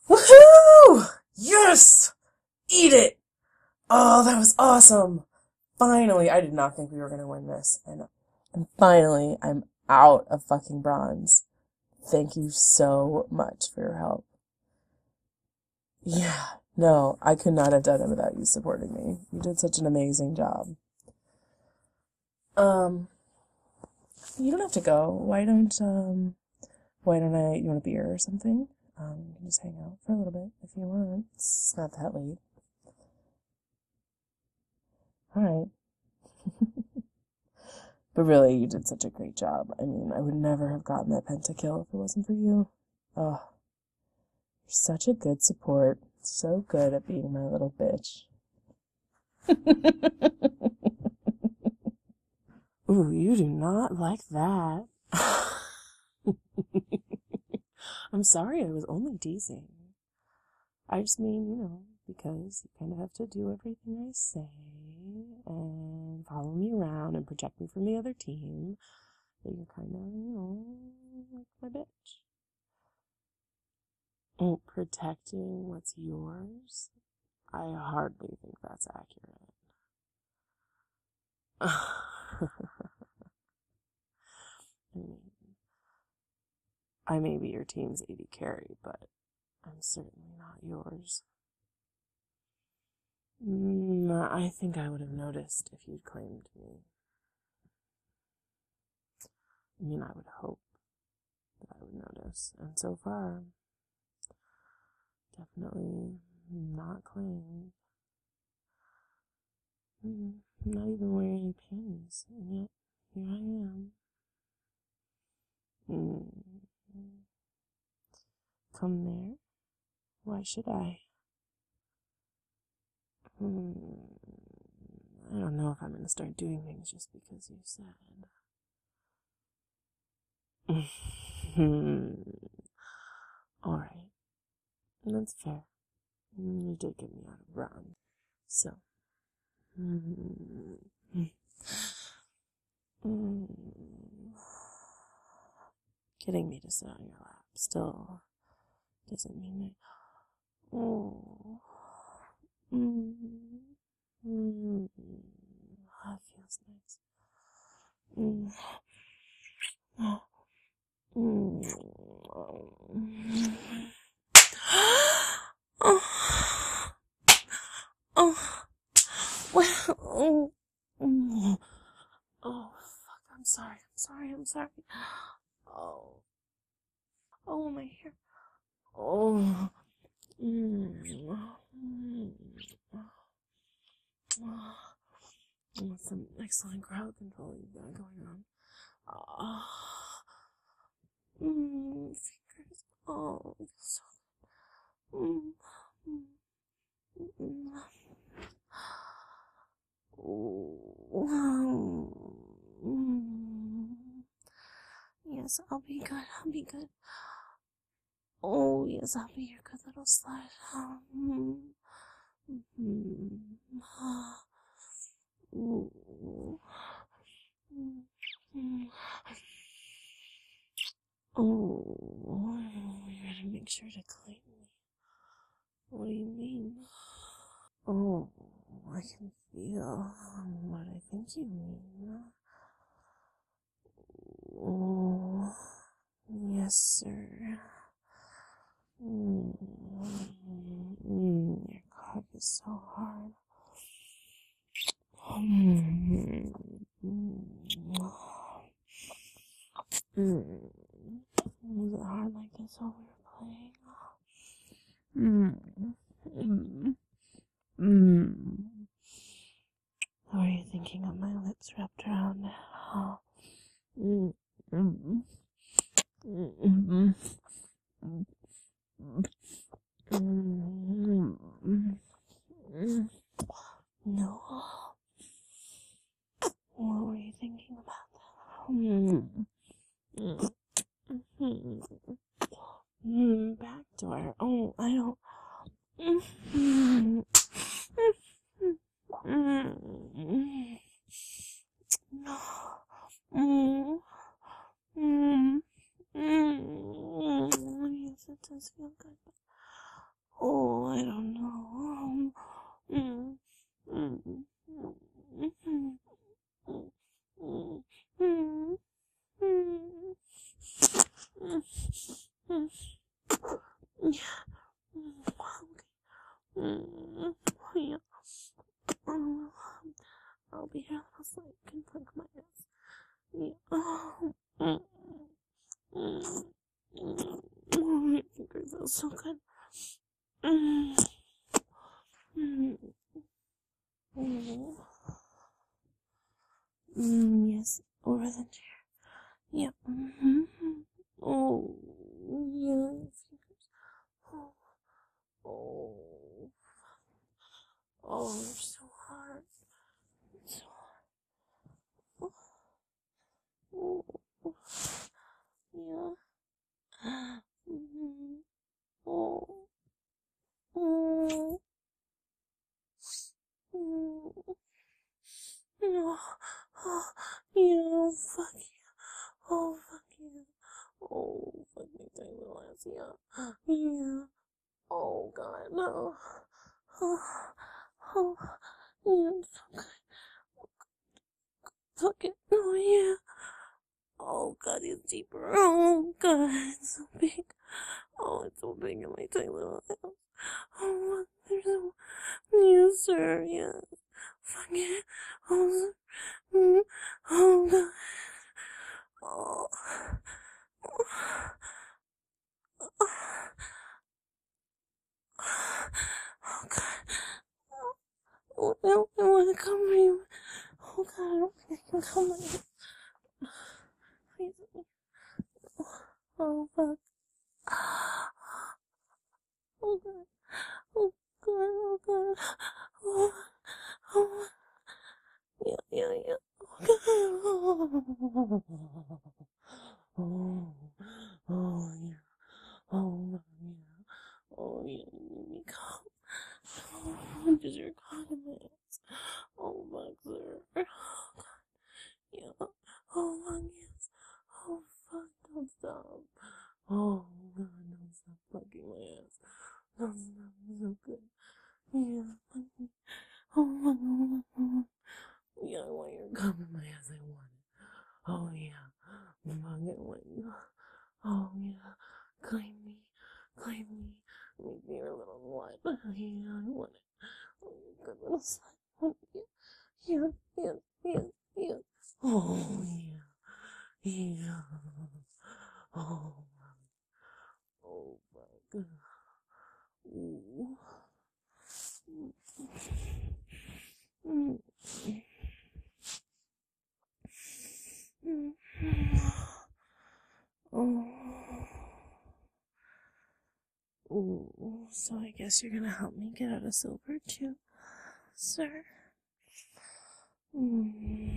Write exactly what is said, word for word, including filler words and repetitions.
Woohoo! Yes! Eat it! Oh, that was awesome! Finally, I did not think we were gonna win this. And, and finally, I'm out of fucking bronze. Thank you so much for your help. Yeah, no, I could not have done it without you supporting me. You did such an amazing job. Um, you don't have to go. Why don't, um, why don't I, you want a beer or something? Um, you can just hang out for a little bit if you want. It's not that late. Alright. But really, you did such a great job. I mean, I would never have gotten that pentakill if it wasn't for you. Oh, you're such a good support. So good at being my little bitch. Ooh, you do not like that. I'm sorry, I was only teasing. I just mean, you know, because you kind of have to do everything I say and follow me around and protect me from the other team. That you're kind of, you know, like my bitch. Oh, protecting what's yours? I hardly think that's accurate. I mean, I may be your team's A D carry, but I'm certainly not yours. Mm, I think I would have noticed if you'd claimed me. I mean, I would hope that I would notice, and so far, definitely not claimed. Mm, I'm not even wearing any panties, and yet here I am. Mm. Come there? Why should I? Hmm. I don't know if I'm gonna start doing things just because you said. Alright. That's fair. You did get me out of bronze. So. Getting me to sit on your lap still doesn't mean I. Oh. Mm. Mm. That feels nice. Mm. Mm. Oh. Oh. Well. Oh. Oh. Oh, fuck. I'm sorry. I'm sorry. I'm sorry. Oh. Oh, my hair. Oh. Mm. Mm. Oh, some excellent crowd control you've got going on. Oh. Mm. Fingers. Oh, it feels so good. Mm. Mm. Oh. Mm. Yes, I'll be good. I'll be good. Oh, yes, I'll be your good little slut. Mm. Mm. Ooh. Mm. Oh, you're gonna make sure to clean me. What do you mean? Oh, I can feel what I think you mean. Oh, yes, sir. Mm. Mm. Your cock is so hard. Mm. Mm. Mm. Was it hard like this while we were playing? Mm. Mm. Mm. How are you thinking of my lips wrapped around it? Oh. Mm. Mm. Mm. Mm. Mm. Mm. No. What were you thinking about? Mm. Mm. Mm. Mm. Back door. Oh, I don't. Mm. Mm. No. Mm. Mm. Mm. Yes, it does feel good. Oh, I don't know. Um, mm, mm, mm, mm, mm, mm, mm, mm, mm, mm, yeah. Mm, okay. Mm, yeah. Um, I'll be here so you can flick my ass. Yeah. Oh, mm, mm, mm, mm, my finger feels so good. Mm, mm, mm. Mm, yes, over the chair. Yeah. Mm-hmm. Oh, yeah. Fingers. Oh, oh, oh, they're so hard. So hard. Oh, oh, yeah. Mm-hmm. Oh, oh, oh, no. Oh, yeah, fuck you. Oh, fuck you. Oh, fuck me, tiny little ass. Yeah. Yeah. Oh, God, no. Oh, oh, yeah, fuck, fuck it. Oh, yeah. Oh, God, it's deeper. Oh, God, it's so big. Oh, it's so big in my tiny little house. Oh, there's so, yes, sir, yes. Fuck it. Oh, mm, oh, God. Oh, oh, God. Oh, I don't want to come for you. Oh, God, I don't think I can come on you. Please. Oh, fuck. Oh, God. Oh, God, oh, God. Oh, oh, yeah, yeah, yeah. Oh, God. Oh, oh, oh, yeah. Oh, yeah. Oh, yeah, you made me come. Oh, just your cock in my ass. Oh, fuck, sir. Oh, God. Yeah. Oh, fuck, yes. Oh, fuck, don't stop. Oh, God, don't stop fucking my ass. Don't stop, it's so good. Yeah, fuck me. Oh, fuck, oh, fuck, oh. Yeah, I want your cum in my ass, I want it. Oh, yeah. Fuck, I want you. Oh, yeah. Claim me. Claim me. Make me your little slut. Yeah, I want it. Oh, you good little slut. Oh, yeah. Yeah, yeah, yeah, yeah. Oh, yeah. Yeah. Oh, oh, fuck. Ooh. Mm. Mm. Oh. Ooh. So I guess you're gonna help me get out of silver too, sir? Mm.